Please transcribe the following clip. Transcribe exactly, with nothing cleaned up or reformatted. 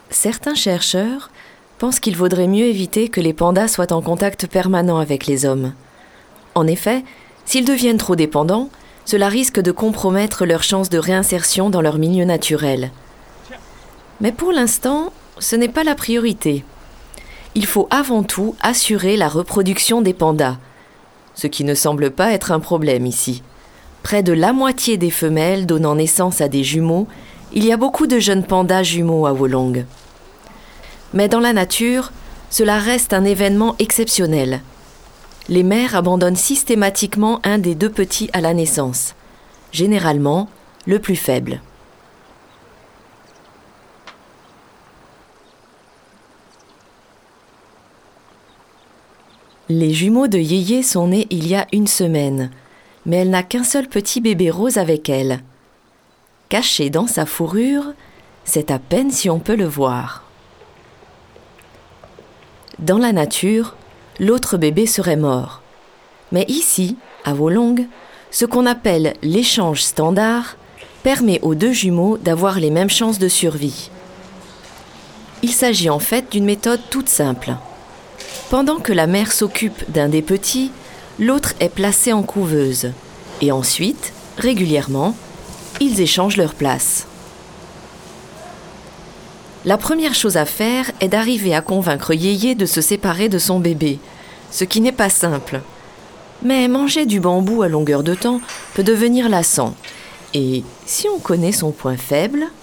Certains chercheurs pensent qu'il vaudrait mieux éviter que les pandas soient en contact permanent avec les hommes. En effet, s'ils deviennent trop dépendants, cela risque de compromettre leurs chances de réinsertion dans leur milieu naturel. Mais pour l'instant, ce n'est pas la priorité. Il faut avant tout assurer la reproduction des pandas, ce qui ne semble pas être un problème ici. Près de la moitié des femelles donnant naissance à des jumeaux, il y a beaucoup de jeunes pandas jumeaux à Wolong. Mais dans la nature, cela reste un événement exceptionnel. Les mères abandonnent systématiquement un des deux petits à la naissance, généralement le plus faible. Les jumeaux de Yéyé sont nés il y a une semaine, mais elle n'a qu'un seul petit bébé rose avec elle. Caché dans sa fourrure, c'est à peine si on peut le voir. Dans la nature, l'autre bébé serait mort. Mais ici, à Wolong, ce qu'on appelle l'échange standard permet aux deux jumeaux d'avoir les mêmes chances de survie. Il s'agit en fait d'une méthode toute simple. Pendant que la mère s'occupe d'un des petits, l'autre est placé en couveuse. Et ensuite, régulièrement, ils échangent leur place. La première chose à faire est d'arriver à convaincre Yéyé de se séparer de son bébé, ce qui n'est pas simple. Mais manger du bambou à longueur de temps peut devenir lassant. Et si on connaît son point faible,